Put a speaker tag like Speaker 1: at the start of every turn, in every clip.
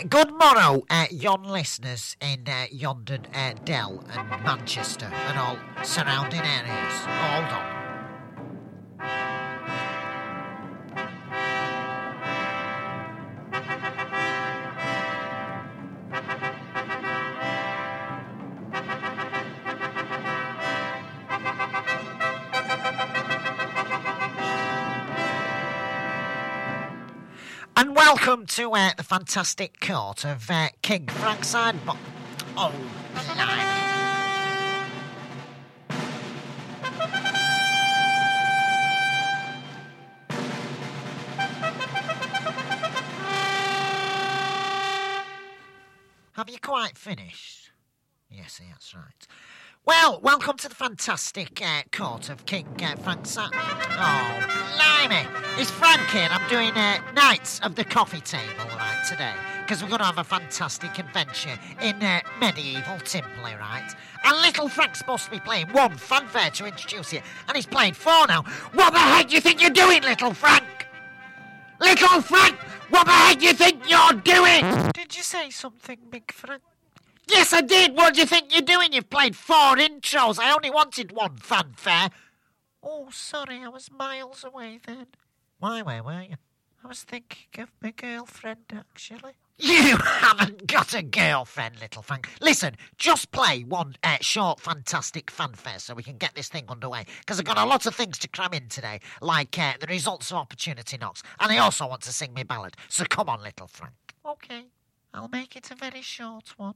Speaker 1: Good morrow, yon listeners in yonder Dell and Manchester and all surrounding areas. Hold on. And welcome to the fantastic court of King Frankside. Oh, blimey. Have you quite finished? Yes, that's right. Well, welcome to the fantastic court of King Frankside. Oh, blimey. It's Frank here. I'm doing Knights of the Coffee Table, right, today. Because we're going to have a fantastic adventure in medieval Timperley, right? And little Frank's supposed to be playing one fanfare to introduce it. And he's playing four now. What the heck do you think you're doing, little Frank? Little Frank! What the heck do you think you're doing? Did you say something, Big Frank? Yes, I did. What do you think you're doing? You've played four intros. I only wanted one fanfare. Oh, sorry, I was miles away then. Why, where were you? I was thinking of my girlfriend, actually. You haven't got a girlfriend, little Frank. Listen, just play one short, fantastic fanfare so we can get this thing underway. Because I've got a lot of things to cram in today, like the results of Opportunity Knocks. And I also want to sing me ballad. So come on, little Frank. OK, I'll make it a very short one.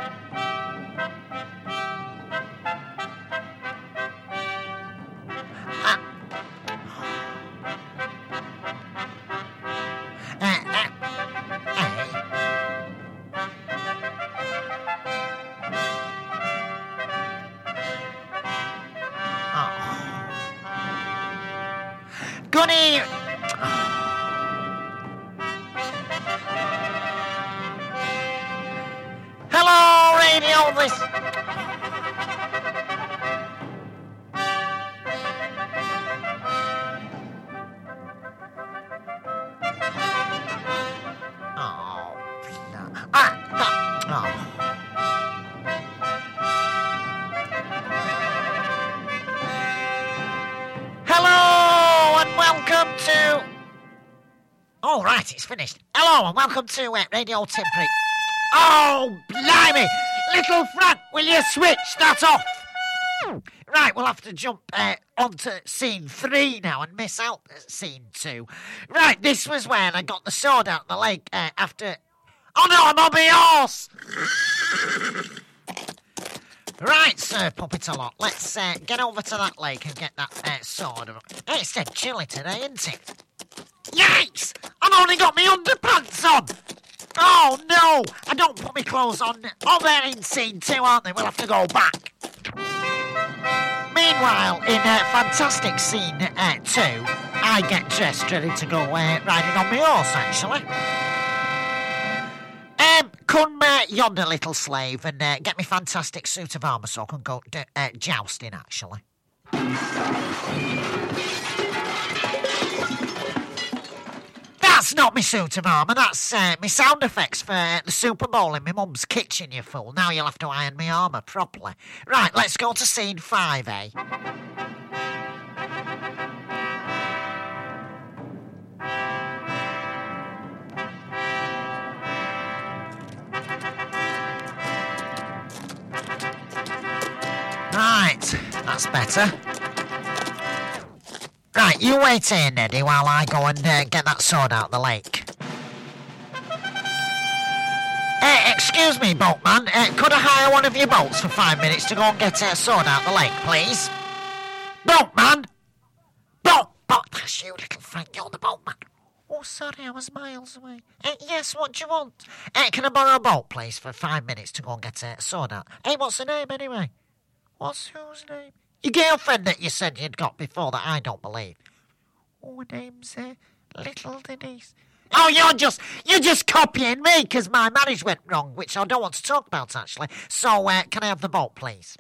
Speaker 1: Good evening. Hello, radio. This. Oh, right, it's finished. Hello, and welcome to Radio Timperley. Oh, blimey! Little Frank, will you switch that off? Right, we'll have to jump on to scene 3 now and miss out scene 2. Right, this was when I got the sword out of the lake after... Oh, no, I'm on my horse! Right, Sir Puppet-a-Lot, let's get over to that lake and get that sword. It's dead chilly today, isn't it? Yikes! I've only got my underpants on! Oh, no! I don't put my clothes on. Oh, they're in scene 2, aren't they? We'll have to go back. Meanwhile, in fantastic scene 2, I get dressed ready to go riding on my horse, actually. Come yonder, little slave, and get me fantastic suit of armour so I can go jousting, actually. That's not my suit of armour, that's my sound effects for the Super Bowl in my mum's kitchen, you fool. Now you'll have to iron my armour properly. Right, let's go to scene 5, eh? Right, that's better. Right, you wait here, Neddy, while I go and get that sword out of the lake. Excuse me, boatman. Could I hire one of your boats for 5 minutes to go and get a sword out of the lake, please? Boatman! That's you, little Frank, you're the boatman. Oh, sorry, I was miles away. Yes, what do you want? Can I borrow a boat, please, for 5 minutes to go and get a sword out? Hey, what's the name, anyway? What's whose name? Your girlfriend that you said you'd got before that I don't believe. Oh, her name's Little Denise. Oh, you're just copying me because my marriage went wrong, which I don't want to talk about, actually. So, can I have the boat, please?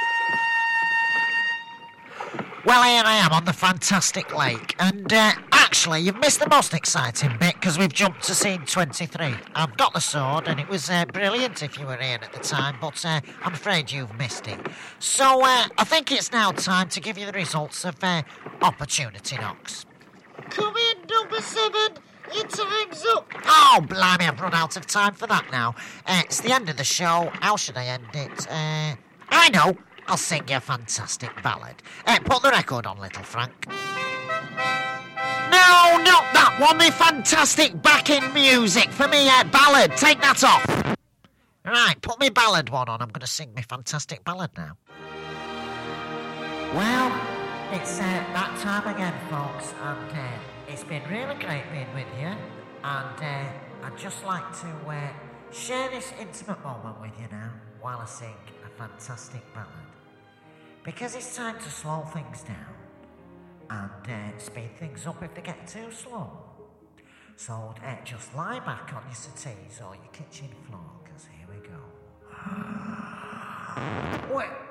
Speaker 1: Well, here I am on the fantastic lake, and actually, you've missed the most exciting bit because we've jumped to scene 23. I've got the sword and it was brilliant if you were here at the time, but I'm afraid you've missed it. So I think it's now time to give you the results of Opportunity Knocks.
Speaker 2: Come in, number 7. Your time's up.
Speaker 1: Oh, blimey, I've run out of time for that now. It's the end of the show. How should I end it? I know. I'll sing you a fantastic ballad. Put the record on, little Frank. No, not that one. The fantastic backing music for me ballad. Take that off. Right, put me ballad one on. I'm going to sing my fantastic ballad now. Well, it's that time again, folks, and it's been really great being with you. And I'd just like to share this intimate moment with you now while I sing a fantastic ballad. Because it's time to slow things down and speed things up if they get too slow. So just lie back on your settees or your kitchen floor, because here we go. Wait.